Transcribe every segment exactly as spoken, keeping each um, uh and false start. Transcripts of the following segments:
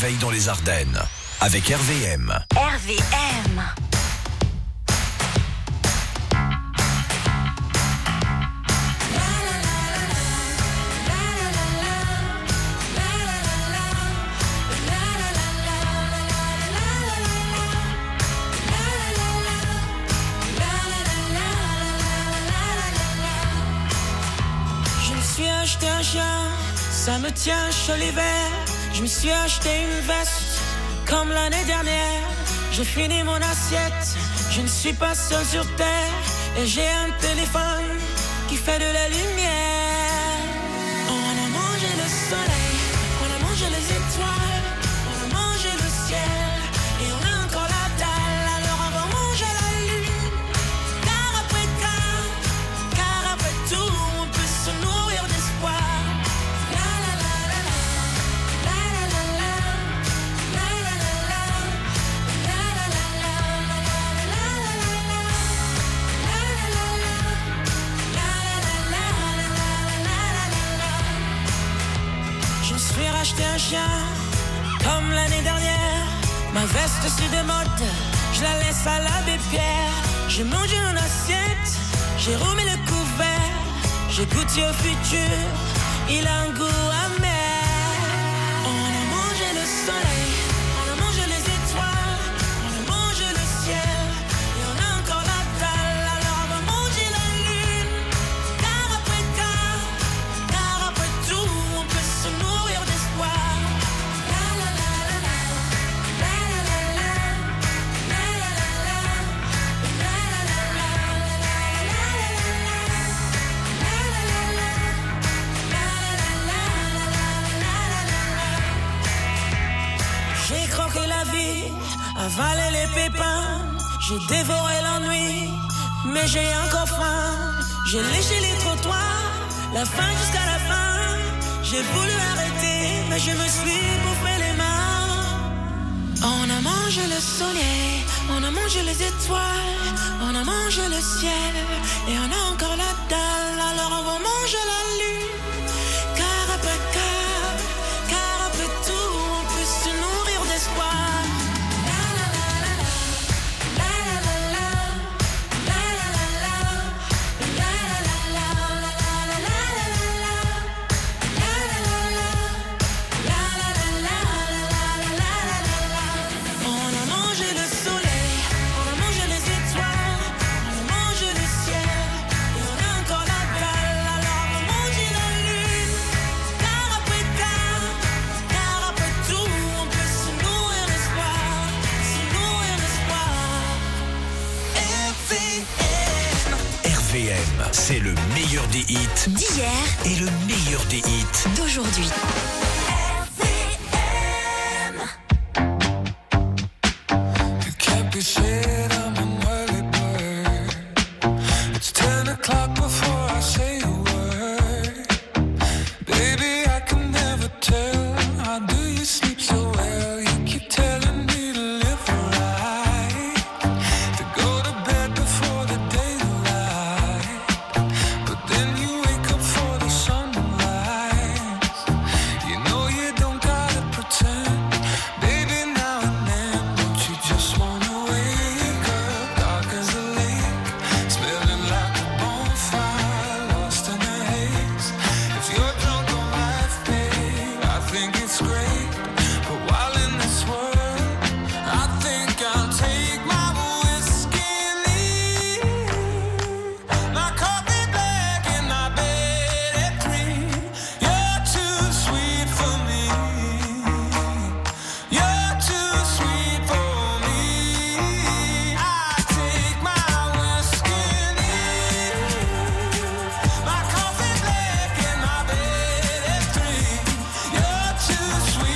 réveil dans les Ardennes avec R V M. R V M. Acheté un chien, ça me tient chaud l'hiver. Je me suis acheté une veste comme l'année dernière. J'ai fini mon assiette, je ne suis pas seul sur terre. Et j'ai un téléphone qui fait de la lumière. On a mangé le soleil, on a mangé les étoiles, on a mangé le ciel. Et on a encore la dalle, alors on va manger la lune. Car après car, car après tout, on peut se nourrir d'espoir. Je vais racheter un chien comme l'année dernière. Ma veste c'est de mode, je la laisse à l'abbé Pierre. J'ai mangé mon assiette, j'ai remis le couvert. J'ai goûté au futur, il a un goût amer. On a mangé le soleil, on a mangé les étoiles, on a mangé le ciel. Et on a encore la dalle, alors on va manger la lune. Car après car, car après tout, on peut se nourrir d'espoir. La la la la la, la la la la, la la la la, la la la la, j'ai croqué la vie, avalé les pépins, j'ai dévoré l'ennui, mais j'ai encore faim. J'ai léché les trottoirs, la fin jusqu'à la fin. J'ai voulu arrêter, mais je me suis bouffé les mains. On a mangé le soleil, on a mangé les étoiles, on a mangé le ciel, et on a encore la dalle, alors on va manger la lune. Car après car, car après tout, on peut se nourrir d'espoir. C'est le meilleur des hits d'hier et le meilleur des hits d'aujourd'hui. Sweet.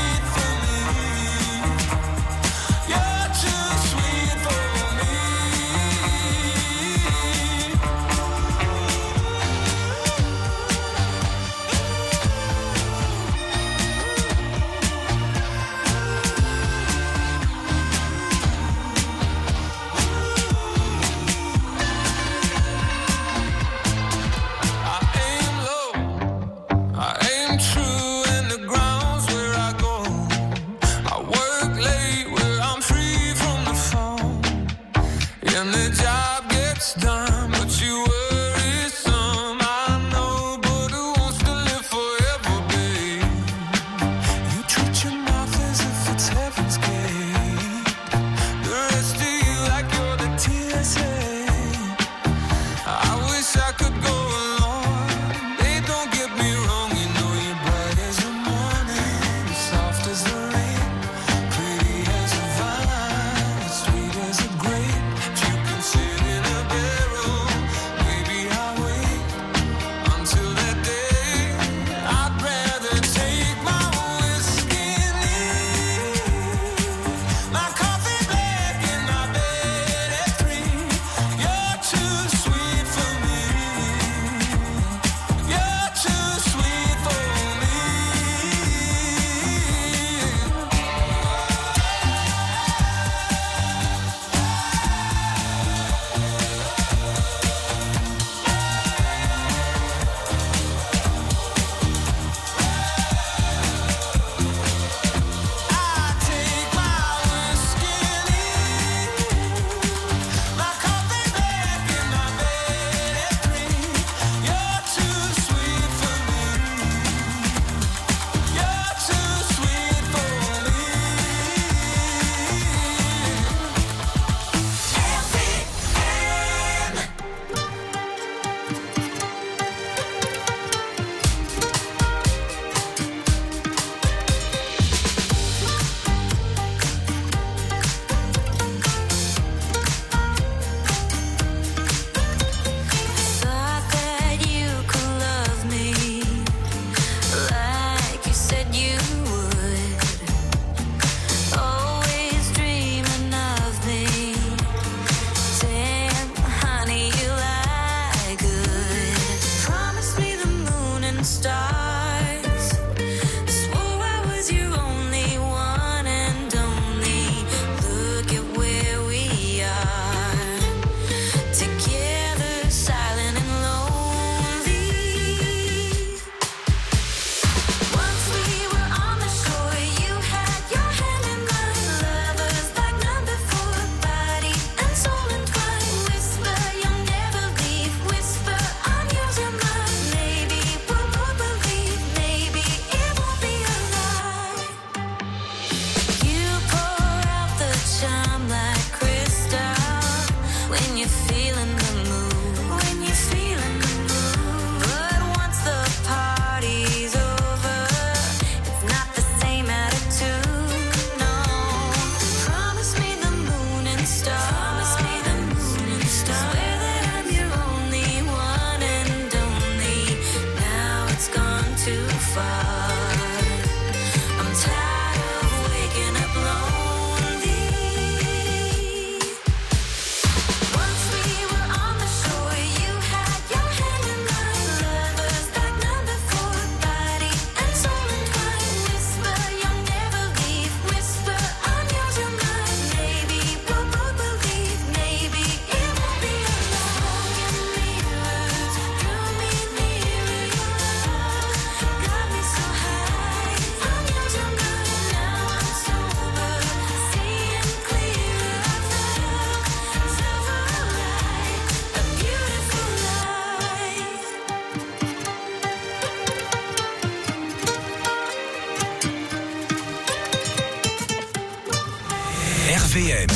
R V M.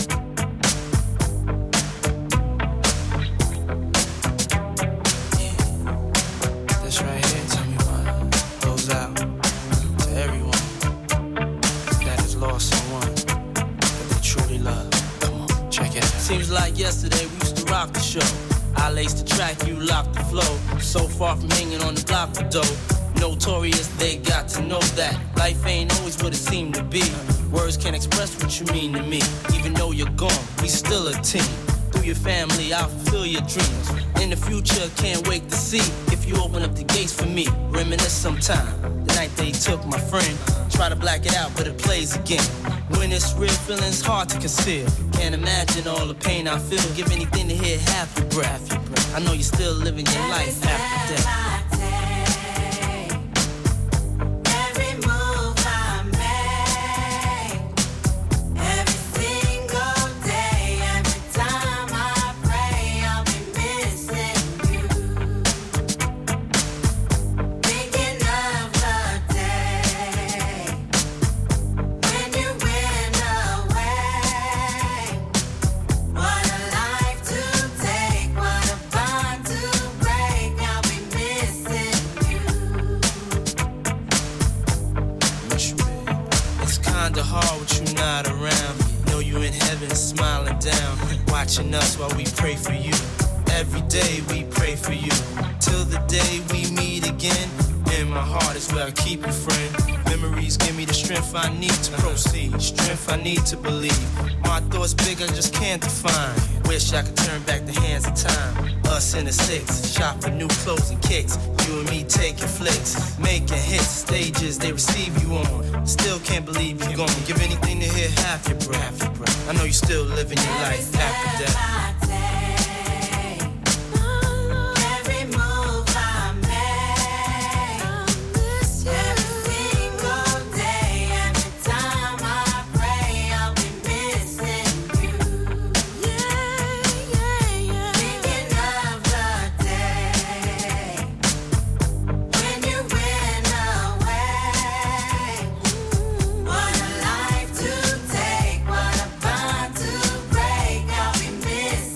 Seems like yesterday we used to rock the show. I laced the track, you locked the flow. So far from hanging on the block for dough. Notorious, they got to know that life ain't always what it seemed to be. Words can't express what you mean to me. Even though you're gone, we still a team. Through your family, I'll fulfill your dreams. In the future, can't wait to see if you open up the gates for me. Reminisce sometime, the night they took my friend. Try to black it out, but it plays again. When it's real, feeling's hard to conceal. Can't imagine all the pain I feel. Give anything to hear half your breath. I know you're still living your life after death. Watching us while we pray for you. Every day we pray for you. Till the day we meet again. In my heart is where I keep you, friend. Memories give me the strength I need to proceed. Strength I need to believe. My thoughts big, I just can't define. Wish I could turn back the hands of time. Us in the six, shop for new clothes and kicks. You and me taking flicks, making hits. Stages they receive you on. Still can't believe you're gone. Give anything to hear half your breath. I know you're still living your life after death. Miss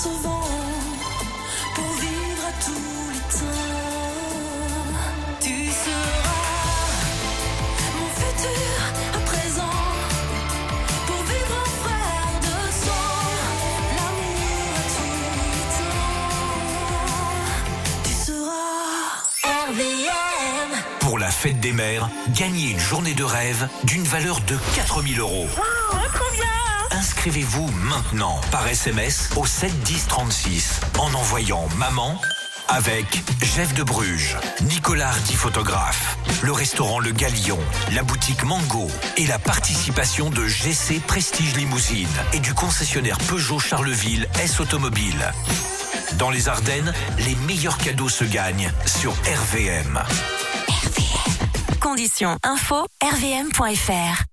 souvent pour vivre à tous les temps. Tu seras mon futur à présent pour vivre en frère de sang. L'amour à tous les temps. Tu seras R V M. Pour la fête des mères, gagnez une journée de rêve d'une valeur de quatre mille euros. Oh, trop bien! Inscrivez-vous maintenant par S M S au sept dix trente-six en envoyant maman avec Jeff de Bruges, Nicolas Hardy photographe, le restaurant Le Galion, la boutique Mango et la participation de G C Prestige Limousine et du concessionnaire Peugeot Charleville S Automobile. Dans les Ardennes, les meilleurs cadeaux se gagnent sur R V M. R V M. Conditions info r v m point f r.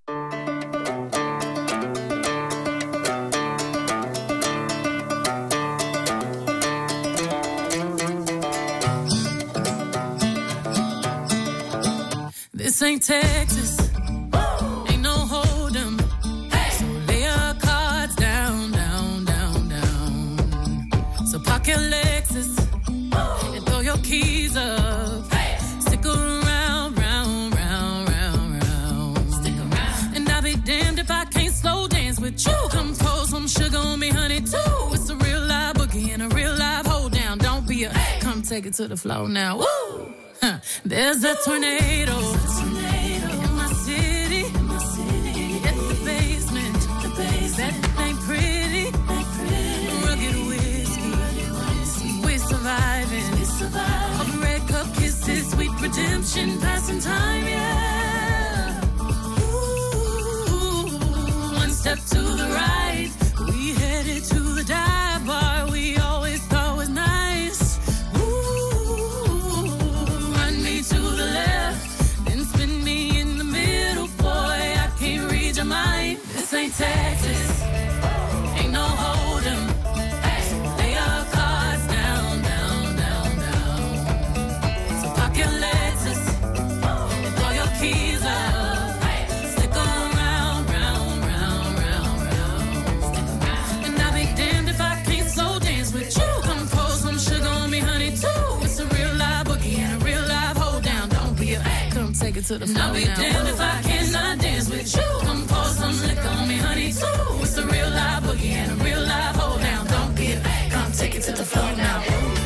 This ain't Texas, ain't no hold'em. So lay your cards down, down, down, down. So park your Lexus and throw your keys up. Stick around, round, round, round, round. Stick around. And I'll be damned if I can't slow dance with you. Come pour some sugar on me, honey, too. It's a real live boogie and a real live hold down. Don't be a, come take it to the floor now. Woo! Huh. There's a tornado. In my city, in my city, at the basement, the basement. That ain't pretty, ain't pretty. Rugged whiskey, we're surviving. We're surviving. All the red cup kisses, sweet redemption, passing time, yeah. Ooh, one step to the right, we headed to the dive bar we always thought was nice. Ooh, run me to the left. Spin me in the middle, boy, I can't read your mind. This ain't Texas, ain't no hold'em. Lay your cards down, down, down, down. So park your Lexus and throw your keys up. Stick around, round, round, round, round. And I'll be damned if I can't slow dance with you. Come pour some sugar on me, honey, too. It's a real live boogie and a real live hold down. Don't be a come take it to the floor. I'll be damned if I cannot dance with you. Come pour some liquor on me, honey, too. It's a real live boogie and a real live hold down. Don't be a come take it to the floor now.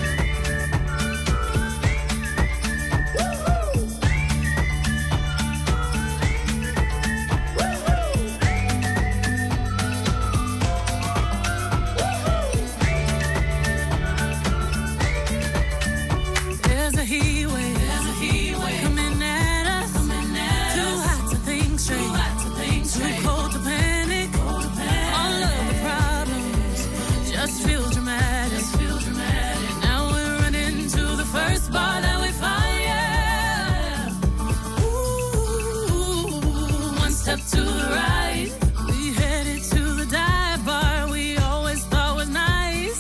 There's a heat wave, there's a heat wave coming at us, coming at too us. Hot to think straight, too hot to think straight, too cold to panic, cold to panic. All of the problems just feel dramatic, just feel dramatic. Now we're running to the first bar that we find, yeah. Ooh, one step to the right, we headed to the dive bar we always thought was nice.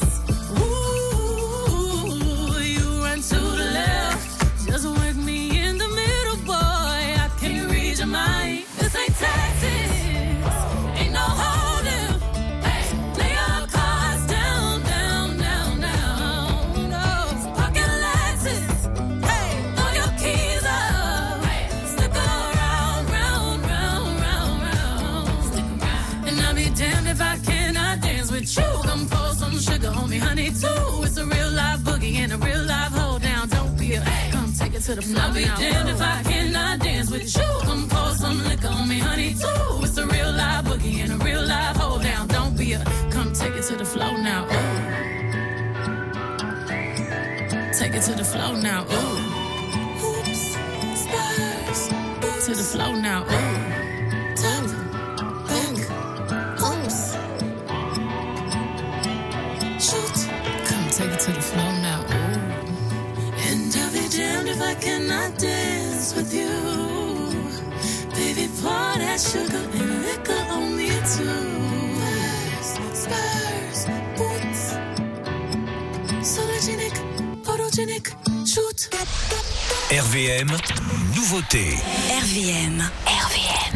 Ooh, you run to the left, just work me in the middle, boy, I can't read your mind. This ain't Texas, ain't no hold'em. Lay your cards down, down, down, down. No, park your Lexus, throw your keys up. Stick around, round, round, round, round. And I'll be damned if I cannot dance with you. Come pour some sugar on me, honey, too. It's a real live boogie and a real live hold down. Don't be a come take it to the floor. I'll be damned if I cannot dance with you. Come pour some liquor on me, honey, too. It's a real live boogie and a real live hold down. Don't be a come take it to the floor now. Ooh. Take it to the floor now. Ooh. Oops, spurs, to the floor now. Ooh. Tap, back, oops. Shoot, come take it to the floor now. Ooh. And I'll be damned if I cannot dance with you. Baby, pour that sugar and liquor on me too. Spurs, spurs, boots. Sologenic, photogenic, shoot. R V M, nouveauté. R V M. R V M.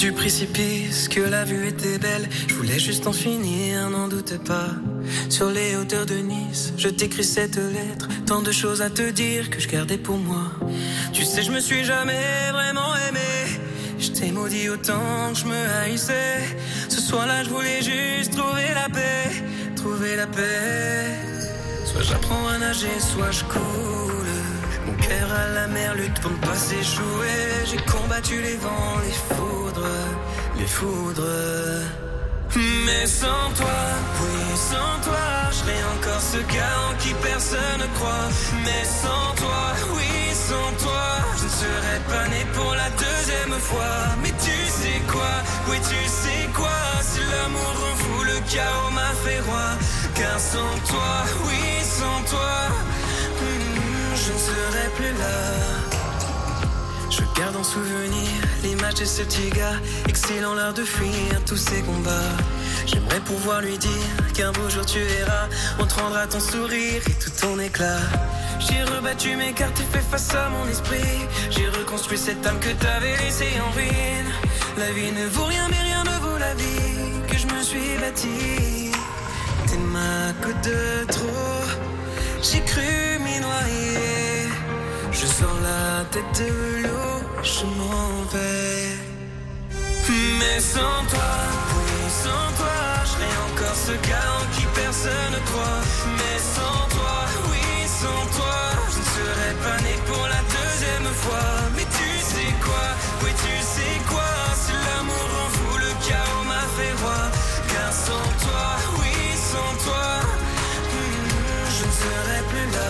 du précipice, que la vue était belle. Je voulais juste en finir, n'en doute pas. Sur les hauteurs de Nice, je t'écris cette lettre. Tant de choses à te dire que je gardais pour moi. Tu sais, je me suis jamais vraiment aimé. Je t'ai maudit autant que je me haïssais. Ce soir-là, je voulais juste trouver la paix. Trouver la paix. Soit j'apprends à nager, soit je coule. Mon cœur à la mer lutte pour ne pas s'échouer. J'ai combattu les vents, les foudres, les foudres. Mais sans toi, oui sans toi, je serais encore ce gars en qui personne ne croit. Mais sans toi, oui sans toi, je ne serais pas né pour la deuxième fois. Mais tu sais quoi, oui tu sais quoi, si l'amour rend fou, le chaos m'a fait roi. Car sans toi, oui sans toi, hmm, je ne serais plus là. Je garde en souvenir l'image de ce petit gars, excilant l'art de fuir tous ces combats. J'aimerais pouvoir lui dire qu'un beau jour tu verras, on te rendra ton sourire et tout ton éclat. J'ai rebattu mes cartes et fait face à mon esprit. J'ai reconstruit cette âme que t'avais laissée en ruine. La vie ne vaut rien mais rien ne vaut la vie que je me suis bâtie. T'es ma goutte de trop, j'ai cru m'y noyer. Je sors la tête de l'eau, je m'en vais. Mais sans toi, oui sans toi, je serais encore ce gars en qui personne ne croit. Mais sans toi, oui sans toi, je ne serais pas né pour la deuxième fois. Mais tu sais quoi, oui tu sais quoi, si l'amour rend fou, le chaos m'a fait roi. Car sans toi, oui sans toi, hmm, je ne serais plus là.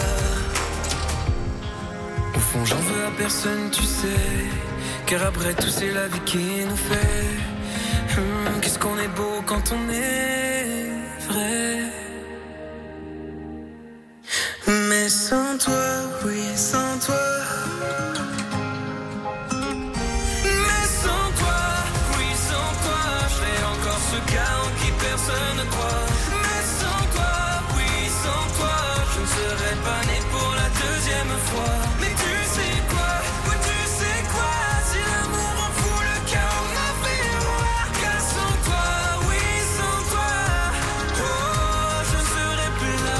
Au fond j'en veux à personne tu sais, car après tout c'est la vie qui nous fait hum, qu'est-ce qu'on est beau quand on est vrai. Mais sans toi, oui sans toi. Mais sans toi, oui sans toi, je serais encore ce gars en qui personne ne croit. Mais sans toi, oui sans toi, je ne serais pas né pour la deuxième fois. Mais tu sais quoi, oui tu sais quoi, si l'amour rend fou, le chaos m'a fait roi. Car sans toi, oui sans toi, oh je ne serais plus là.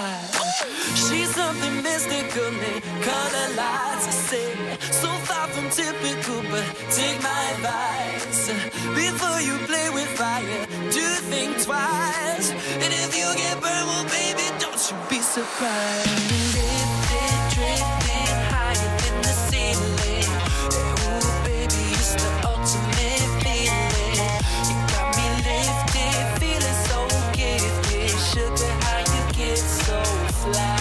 She's something mystical, colored lights, I say, so far from typical, but take my advice. Before you play with fire, do think twice. And if you get burned, well, baby, don't you be surprised. Lifted, drifting higher than the ceiling. Ooh, baby, it's the ultimate feeling. You got me lifted, feeling so gifted. Sugar, how you get so fly.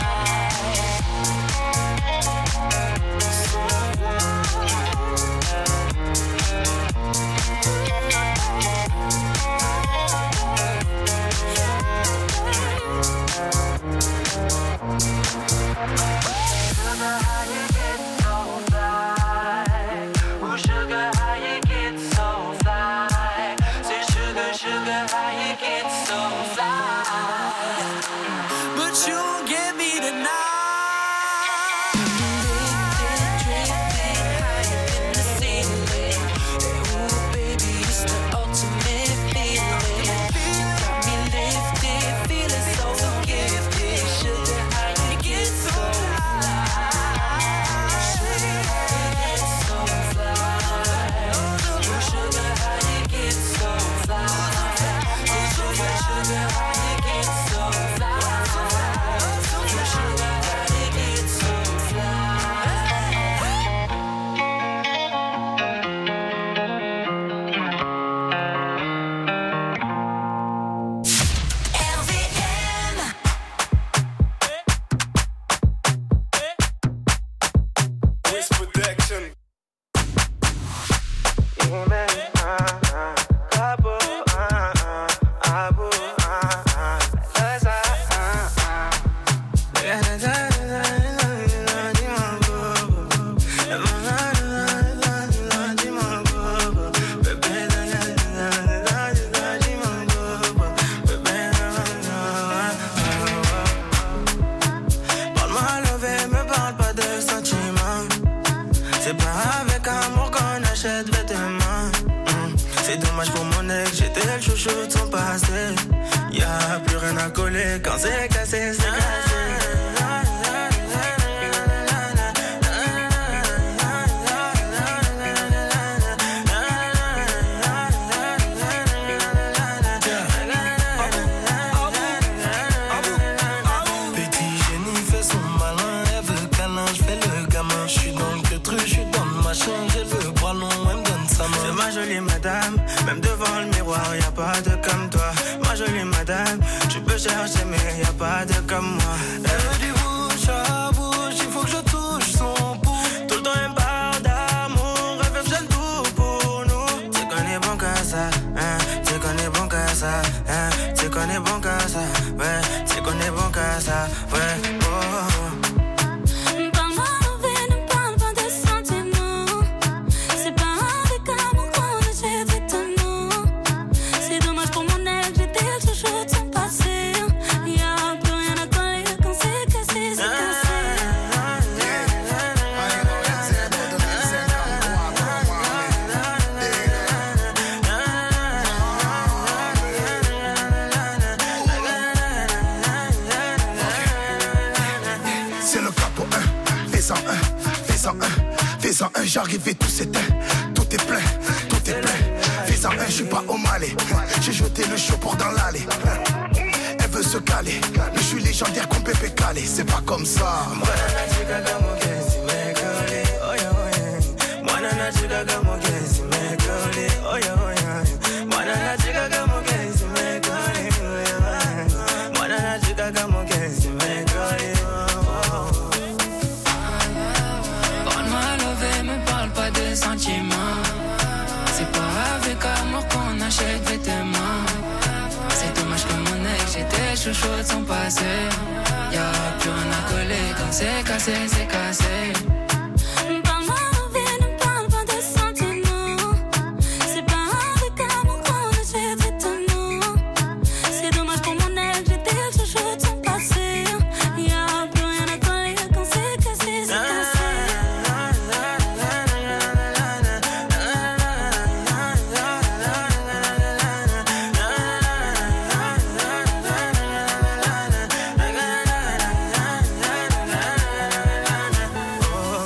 J'arrive et tout s'éteint, tout est plein, tout est plein. Fais en un, je suis pas au Malais. J'ai jeté le show pour dans l'allée. Elle veut se caler, mais je suis légendaire comme Pépé Calé. C'est pas comme ça. C'est pas avec amour qu'on achète vêtements. C'est dommage que mon ex, j'étais chouchou de son passé. Y'a plus rien à coller, quand c'est cassé, c'est cassé. Oh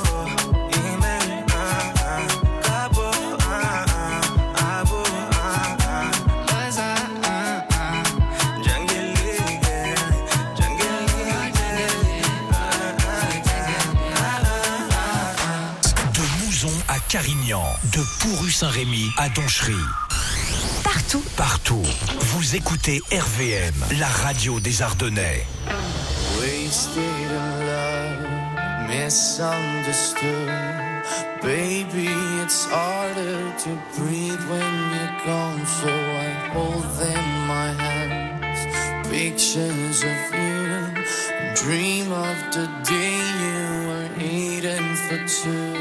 Carignan, de Pourru-Saint-Rémy à Donchery. Partout. Partout. Vous écoutez R V M, la radio des Ardennais. Wasted in love, misunderstood. Baby, it's harder to breathe when you're gone, so I hold them in my hands. Pictures of you, dream of the day you were eating for two.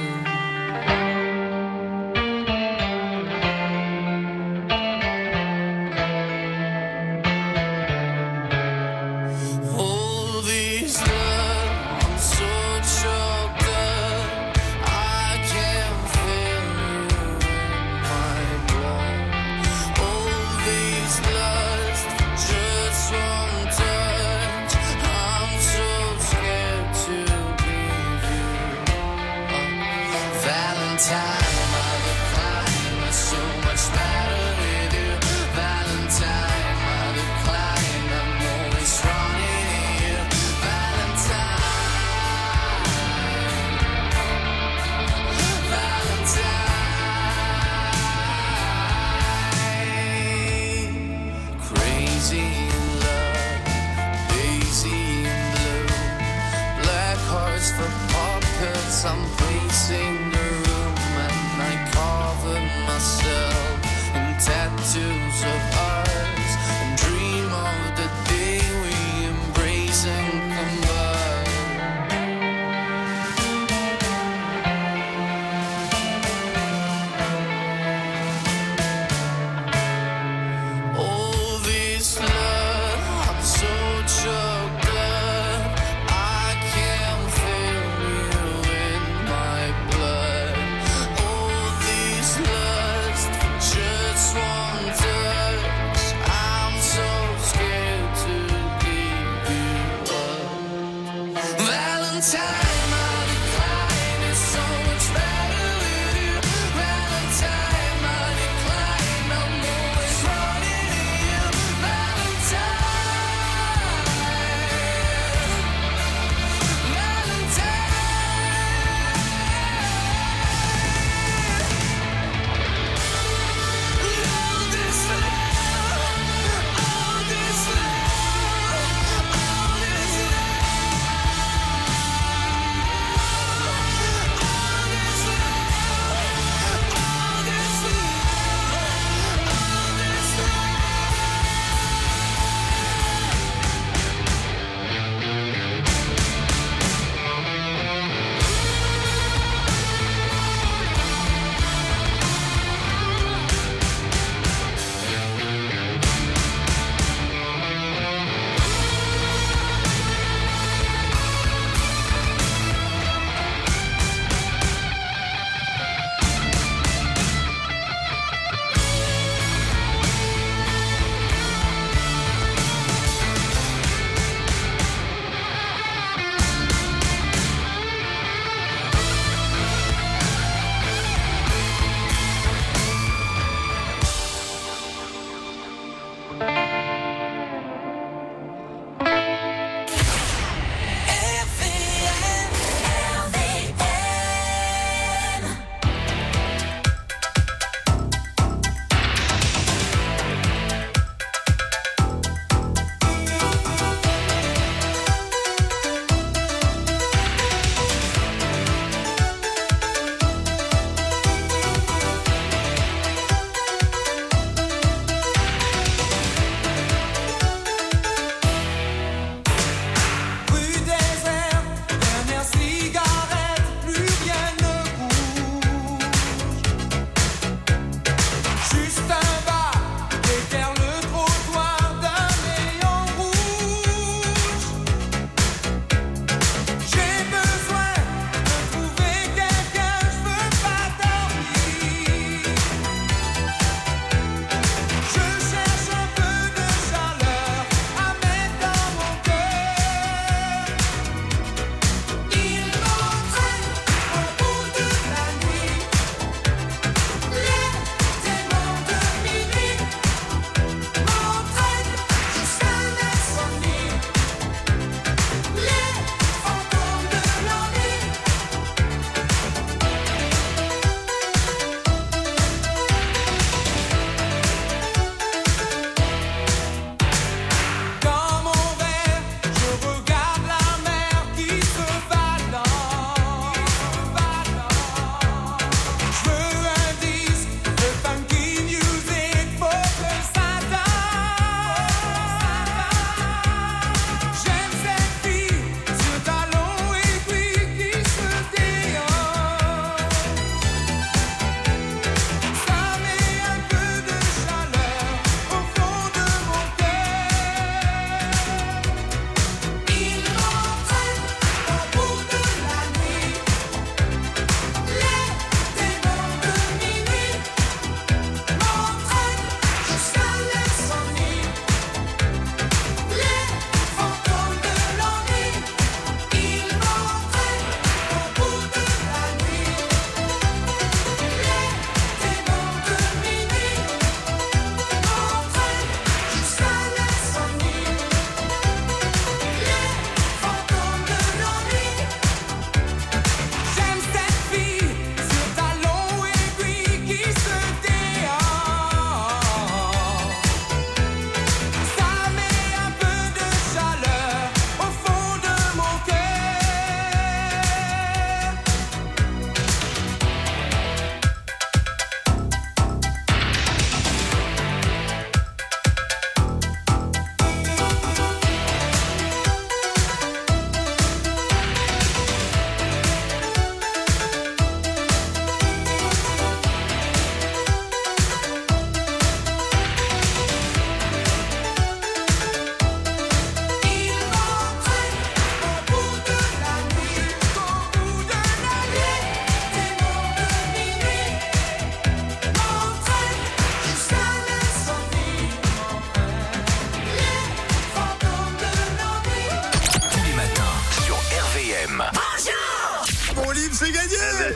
I'm pacing the room and I covered myself in tattoos of ours and dream of the day we embrace and combine. All this love, I'm so choked up, I can't feel you in my blood. All this lust, just one touch,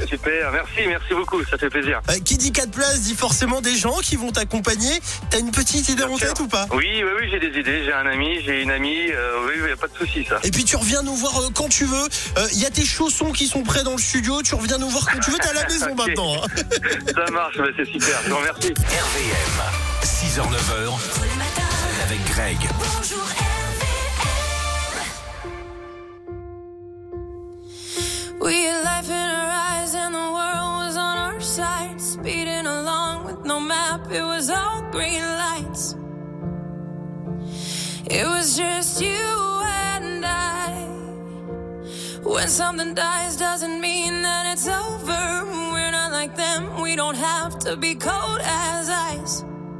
super, merci, merci beaucoup, ça fait plaisir. Euh, qui dit quatre places dit forcément des gens qui vont t'accompagner. T'as une petite idée en tête ou pas? Oui, oui, oui, j'ai des idées, j'ai un ami, j'ai une amie, euh, oui, il n'y a pas de souci ça. Et puis tu reviens nous voir euh, quand tu veux. Il euh, y a tes chaussons qui sont prêts dans le studio, tu reviens nous voir quand tu veux, t'es à la maison okay. maintenant. Hein. Ça marche, bah, c'est super, je vous remercie. R V M, six heures neuf heures, avec Greg. Bonjour R V M. We had life in our eyes and the world was on our side. Speeding along with no map, it was all green lights. It was just you and I. When something dies doesn't mean that it's over. We're not like them, we don't have to be cold as ice.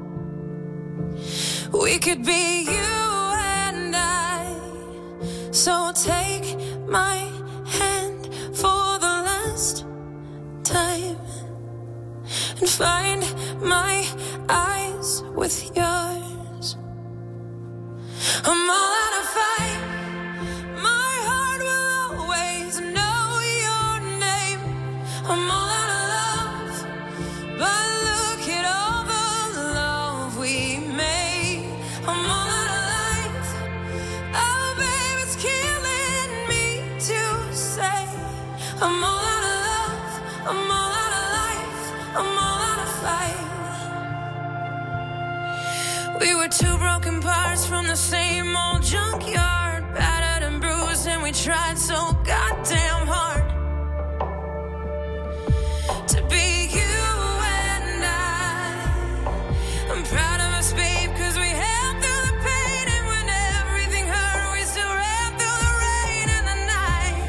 We could be you and I. So take my hand for the last time and find my eyes with yours. I'm all out of fight. My heart will always know your name. I'm all out of love, but look at all the love we made. I'm all out of life. Oh, babe, it's killing me to say. I'm all out of love. I'm all out of life. I'm all out of fight. We were two broken parts from the same old junkyard, battered and bruised, and we tried so goddamn hard to be you and I. I'm proud of us, babe, cause we held through the pain, and when everything hurt, we still ran through the rain and the night.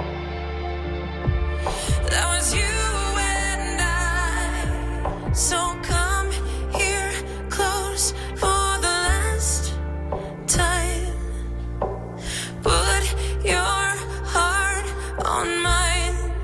That was you and I. So come here close for the last time. Put your heart on mine.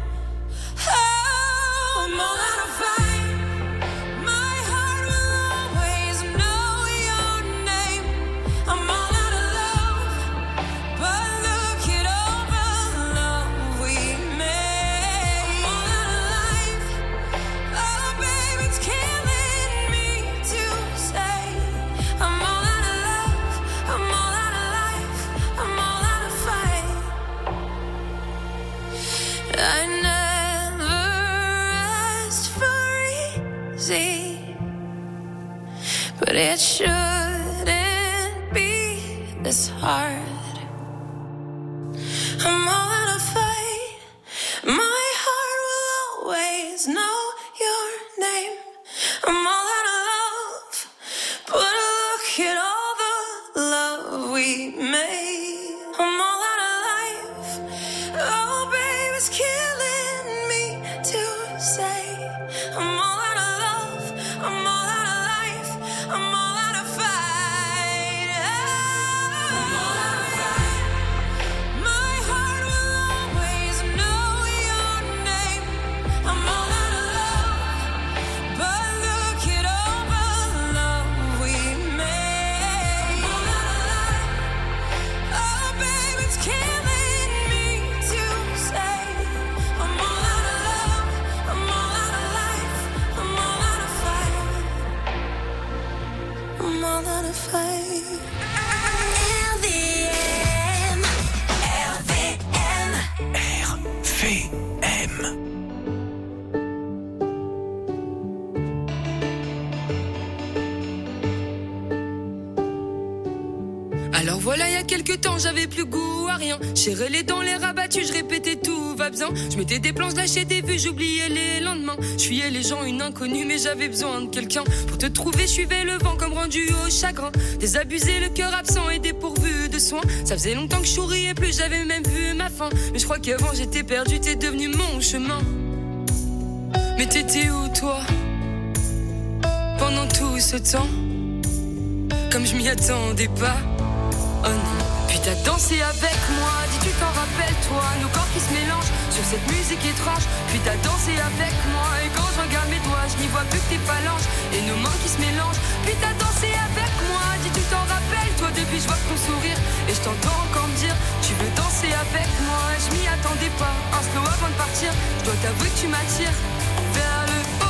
Oh, I'm all out of fight. My heart will always know your name. I'm all out of love, but look at all the love we made. I'm all out of life. Oh, babe, it's killing me to say. I'm all out of love. I'm all out of life. I'm all out of fight. I never asked for easy, but it shouldn't be this hard. I'm all out of fight. My heart will always know your name. I'm all out of love, but look at all the love we made. I'm all out of life. Oh, babe, it's killing me to say. I'm all out of love. I'm all out of life. I'm all out of fight. I'm all out of fight. My heart will always know your name. I'm all out of love, but look at all the love we made. I'm all out of life. Oh, babe, it's killing me to say. I'm all out of love. I'm all out of life. I'm all out of fight. I'm all out of fight. R V M. R V M. R V M. Alors voilà, il y a quelques temps, j'avais plus goût à rien. J'ai les dents, les rabattus, je répétais tout va bien. Je mettais des planches, lâchais des vues, j'oubliais les lendemains. Je fuyais les gens, une inconnue, mais j'avais besoin de quelqu'un. Pour te trouver, je suivais le vent comme rendu au chagrin. Désabusé, le cœur absent et dépourvu de soins. Ça faisait longtemps que je souriais plus, j'avais même vu ma fin. Mais je crois qu'avant j'étais perdu, t'es devenu mon chemin. Mais t'étais où toi pendant tout ce temps? Comme je m'y attendais pas. Oh non. Puis t'as dansé avec moi, dis tu t'en rappelles toi, nos corps qui se mélangent sur cette musique étrange. Puis t'as dansé avec moi, et quand je regarde mes doigts, je n'y vois plus que tes phalanges et nos mains qui se mélangent. Puis t'as dansé avec moi, dis tu t'en rappelles toi, depuis je vois ton sourire et je t'entends encore me dire tu veux danser danser avec moi, je m'y attendais pas. Un slow avant de partir, je dois t'avouer que tu m'attires vers le haut.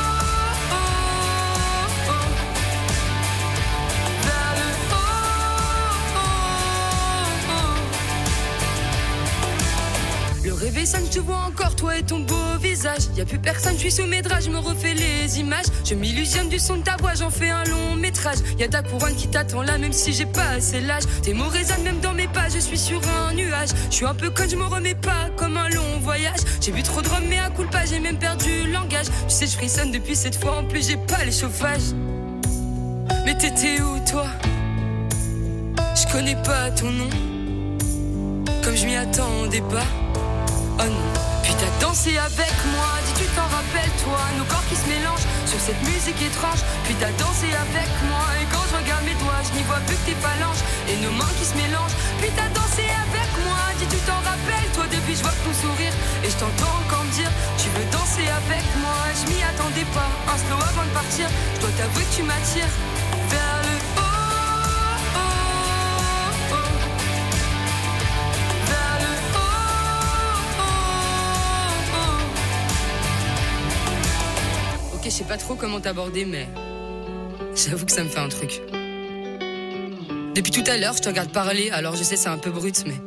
Le réveil sonne, je te vois encore, toi et ton beau visage. Y'a plus personne, je suis sous mes draps, je me refais les images. Je m'illusionne du son de ta voix, j'en fais un long métrage. Y'a ta couronne qui t'attend là, même si j'ai pas assez l'âge. Tes mots résonnent même dans mes pas, je suis sur un nuage. Je suis un peu conne, je me remets pas, comme un long voyage. J'ai bu trop de rhum, mais à coup de pas, j'ai même perdu le langage. Tu sais, je frissonne depuis cette fois, en plus j'ai pas les chauffages. Mais t'étais où toi? Je connais pas ton nom, comme je m'y attendais pas. Oh non. Puis t'as dansé avec moi, dis tu t'en rappelles toi, nos corps qui se mélangent sur cette musique étrange. Puis t'as dansé avec moi, et quand je regarde mes doigts, je n'y vois plus que tes phalanges et nos mains qui se mélangent. Puis t'as dansé avec moi, dis tu t'en rappelles toi, depuis je vois ton sourire et je t'entends encore me dire tu veux danser avec moi. Je m'y attendais pas, un slow avant de partir, je dois t'avouer que tu m'attires vers le haut. Ok, je sais pas trop comment t'aborder, mais j'avoue que ça me fait un truc. Depuis tout à l'heure, je te regarde parler, alors je sais c'est un peu brut, mais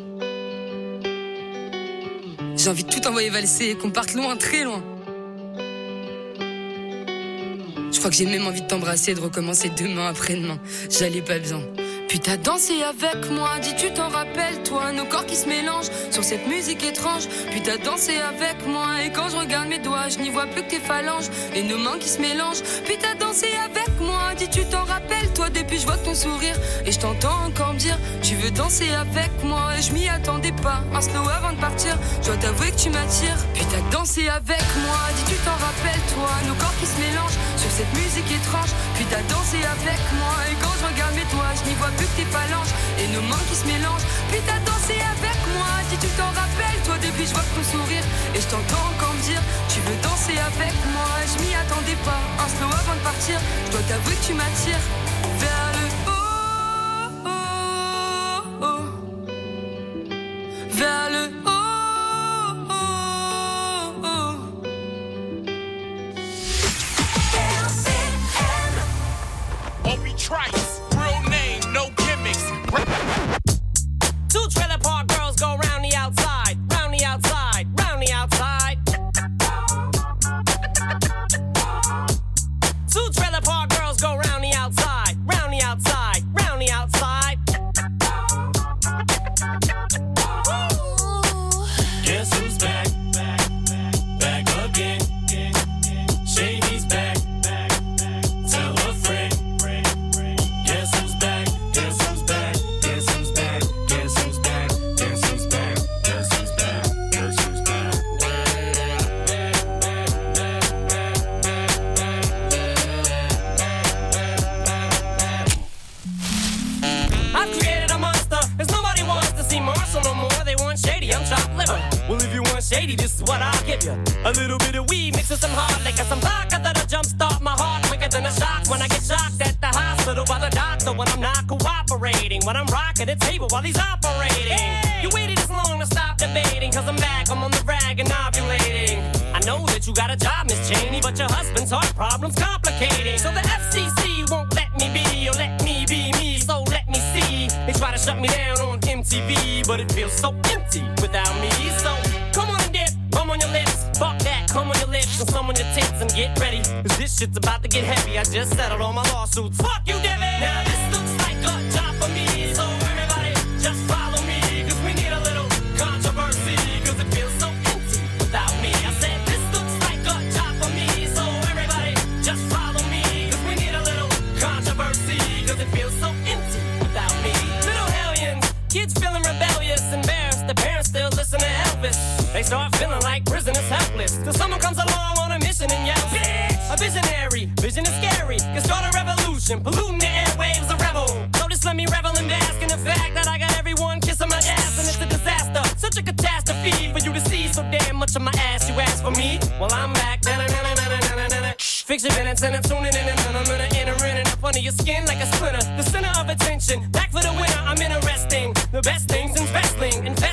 j'ai envie de tout envoyer valser et qu'on parte loin, très loin. Je crois que j'ai même envie de t'embrasser et de recommencer demain, après-demain. J'allais pas bien. Puis t'as dansé avec moi, dis tu t'en rappelles toi, nos corps qui se mélangent sur cette musique étrange. Puis t'as dansé avec moi et quand je regarde mes doigts, je n'y vois plus que tes phalanges et nos mains qui se mélangent. Puis t'as dansé avec moi, dis tu t'en rappelles toi, depuis je vois ton sourire et je t'entends encore me dire tu veux danser avec moi. Et je m'y attendais pas, un slow avant de partir, je dois t'avouer que tu m'attires. Puis t'as dansé avec moi, dis tu t'en rappelles toi, nos corps qui se mélangent sur cette musique étrange. Puis t'as dansé avec moi et quand je regarde mes doigts, je n'y vois plus que tes phalanges et nos mains qui se mélangent. Puis t'as dansé avec moi, dis tu t'en rappelles toi, depuis je vois ton sourire et je t'entends encore me dire tu veux danser avec moi. Je m'y attendais pas, un slow avant de partir, je dois t'avouer que tu m'attires vers le haut, oh, oh, vers le haut, oh, oh. Obi Trice, real name, no gimmicks. Two trailer park girls go round the outside, round the outside, round the outside. Two trailer park girls go round the outside, round the outside, round the outside. Guess who's back? Back, back again. Shady's back. Tell a friend. Guess who's back? Guess who's back? Guess who's back? Guess who's back? Guess who's back? Guess who's back? Guess who's back? I've created a monster, cause nobody wants to see Marshall no more. They want Shady, I'm chopped liver. Well, if you want Shady, this is what I'll give you. A little bit of weed mixed with some hard liquor, some vodka that'll jumpstart my heart quicker than a shock when I get shocked at the hospital by the doctor when I'm not cooperating. When I'm rocking the table while he's operating. You waited this long to stop debating, cause I'm back, I'm on the rag and ovulating. I know that you got a job, Miss Cheney, but your husband's heart problem's complicating. So the F C C won't let me be, or let me be me, so let me see. They try to shut me down on M T V, but it feels so empty without me. So come on and dip, bum on your lips, fuck that, come on your lips and some on your tits and get ready, cause this shit's about to get heavy. I just settled all my lawsuits. Fuck you, Devin! Now this looks like a job for me, so everybody just follow me, cause we need a little controversy, cause it feels so empty without me. I said this looks like a job for me, so everybody just follow me, cause we need a little controversy, cause it feels so empty without me. Little hellions, kids feeling rebellious, embarrassed, the parents still listen to Elvis. They start feeling like prisoners helpless, till someone comes along on a mission and yells, bitch! A visionary, vision is scary, can start a revolution, polluting the airwaves, a rebel. So just let me revel and bask in the fact that I got everyone kissing my ass, and it's a disaster, such a catastrophe for you to see so damn much of my ass. You ask for me, well I'm back. Fix your minutes and I'm tuning in and I'm gonna enter in and up under your skin like a splinter. The center of attention, back for the winner, I'm interesting. The best things in wrestling, invest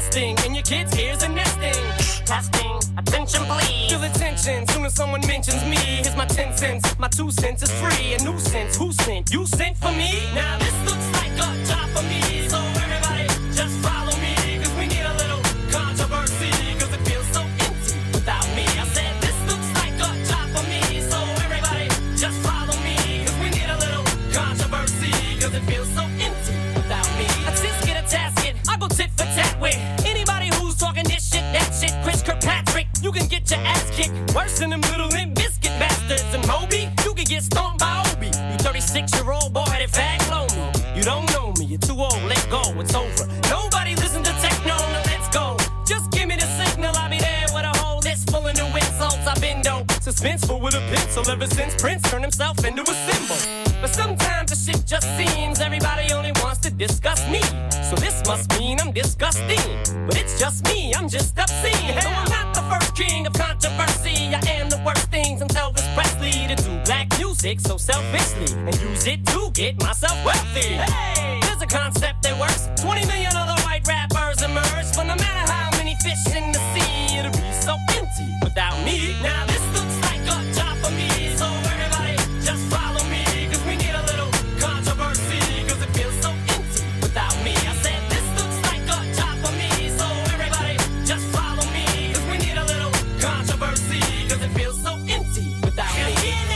resting in your kids' ears and nesting. Testing, attention please. Feel attention soon as someone mentions me. Here's my ten cents, my two cents is free. A nuisance, who sent? You sent for me? Now this looks like a job for me. So everybody just follow me, cause we need a little controversy, cause it feels so empty without me. I said this looks like a job for me. So everybody just follow me, cause we need a little controversy, cause it feels so empty without me. I just get a tasket, I go tit for tat with anybody who's talking this shit, that shit. Chris Kirkpatrick, you can get your ass kicked worse than them little Limp Bizkit bastards. And Moby, you can get stomped by Obi. You thirty-six-year-old boy that fag blow me. You don't know me, you're too old, let go, it's over. Nobody listen to techno, now let's go. Just give me the signal, I'll be there with a whole list full of new insults. I've been dope, suspenseful with a pencil ever since Prince turned himself into a symbol. But sometimes the shit just seems everybody only wants to discuss me. So this must mean I'm disgusting. But it's just me, I'm just obscene. No, I'm not the first king of controversy. I am the worst thing since Elvis Presley to do black music so selfishly and use it to get myself wealthy. Hey, there's a concept that works. twenty million other white rappers emerge. But no matter how many fish in the sea, it'll be so empty without me. Now this looks like a job for me. So everybody just follow me, cause we need a little controversy, cause it feels so empty without me. I said this looks like a job for me. So everybody just follow me, cause we need a little controversy, cause it feels so empty without me.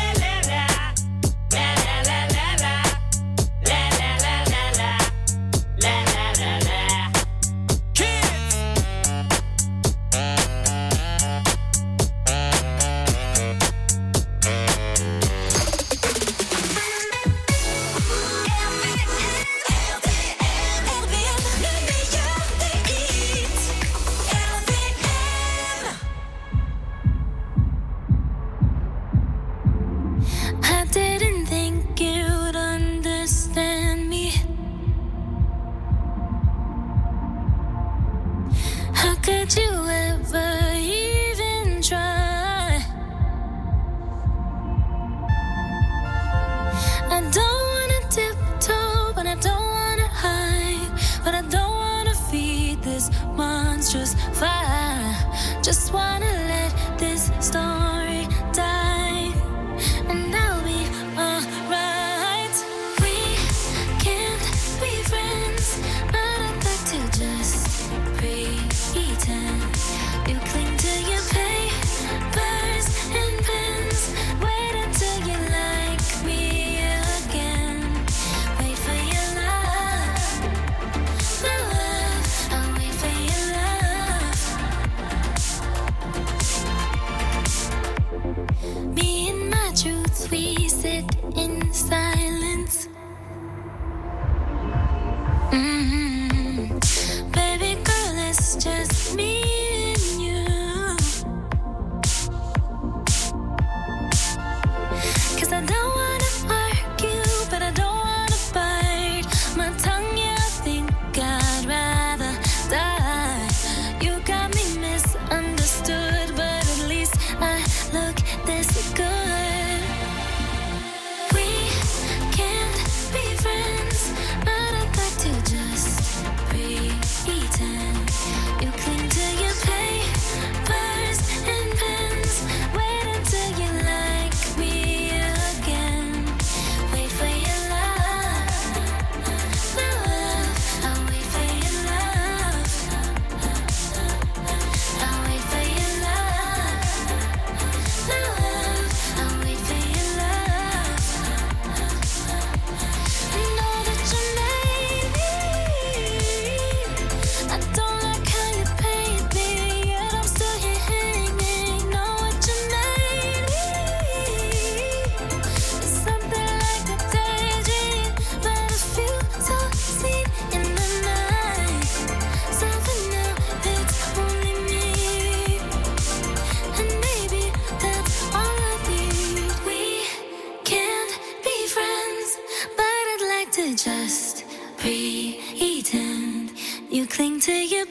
cling to your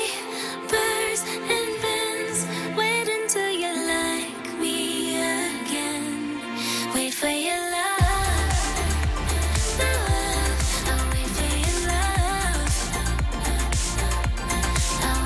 papers and pens. Wait until you like me again. Wait for your love, love. I'll wait for your love. I'll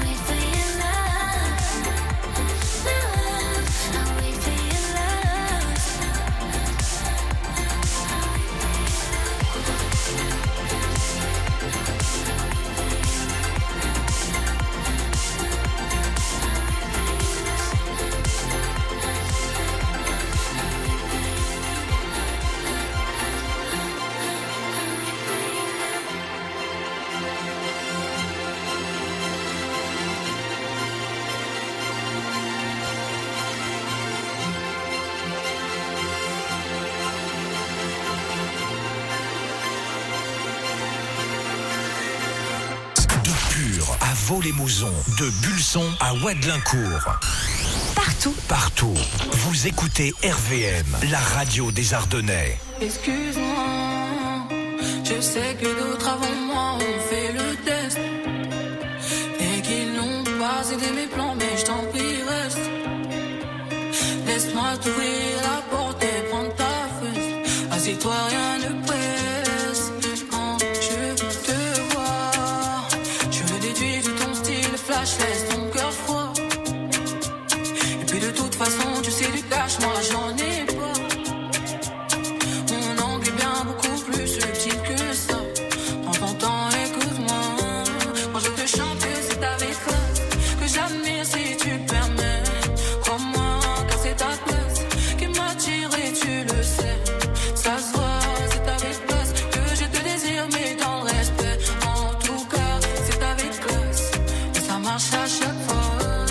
à Vaux-les-Mouzons, de Bulson à Ouadlincourt. Partout. Partout. Vous écoutez R V M, la radio des Ardennais. Excuse-moi, je sais que d'autres avant moi ont fait le test et qu'ils n'ont pas aidé mes plans, mais je t'en prie reste. Laisse-moi t'ouvrir la porte et prendre ta fesse. Assieds-toi, rien ne presse. Quand je te vois, je me déduis de ton style flash, laisse ton cœur froid. Et puis de toute façon, tu sais du cash, moi j'en ai pas. Mon angle est bien beaucoup plus subtil que ça. Prends ton temps, écoute-moi. Quand je te chante, c'est avec classe que j'admire si tu le permets. Crois-moi, car c'est ta classe qui m'attire et tu le sais. Ça se voit, c'est avec classe que je te désire, mais dans le respect. En tout cas, c'est avec classe et ça marche à chaque fois.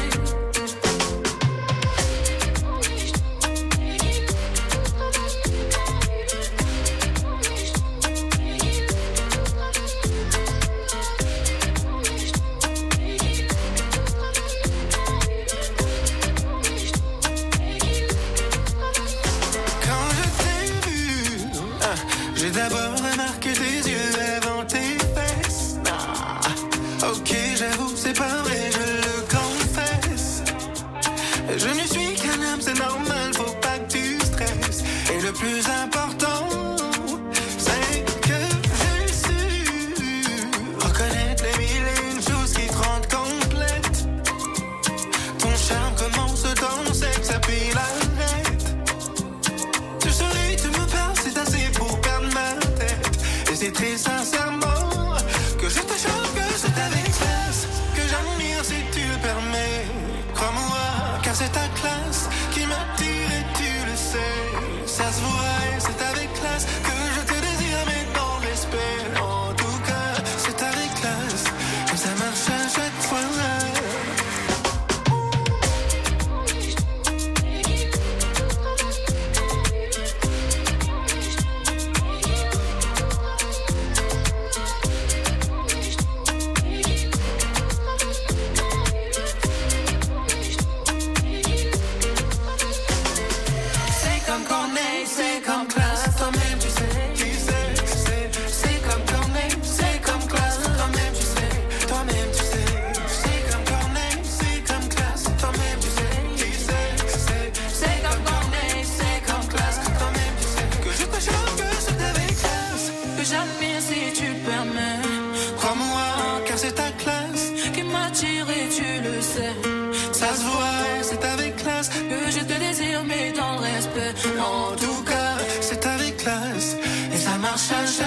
Quand je t'ai vu, ah, j'ai d'abord remarqué tes yeux avant tes fesses. Ah, ok, j'avoue, c'est pas vrai, je le confesse. Je ne suis qu'un homme, c'est normal, faut pas que tu stresses. Et le plus important, c'est que j'ai su reconnaître les mille et une choses qui te rendent complète. Ton charme commence dans le sexe, puis l'arrête. Tu souris, tu me parles, c'est assez pour perdre ma tête. Et c'est très sincèrement que je te chante, que c'est avec classe que j'admire si tu le permets. Crois-moi, car c'est ta classe qui m'attire et tu le sais. Ça se voit et c'est avec classe que je te désire, mais dans le respect. En tout cas, c'est avec classe que ça marche à chaque fois. C'est comme Corneille, c'est comme classe, toi-même tu sais, tu sais, tu sais. C'est comme Corneille, c'est comme classe, toi-même tu sais, toi-même tu sais. C'est comme Corneille, c'est comme classe, toi-même tu sais, tu sais, tu sais. C'est comme Corneille, c'est comme classe, toi-même tu sais. Que je te chante, que c'est avec classe que j'admire si tu le permets. Crois-moi, car c'est ta classe qui m'attire et tu le sais. Ça se voit, c'est avec classe que je te désire, mais dans le respect. En tout cas, c'est avec classe et ça marche à chaque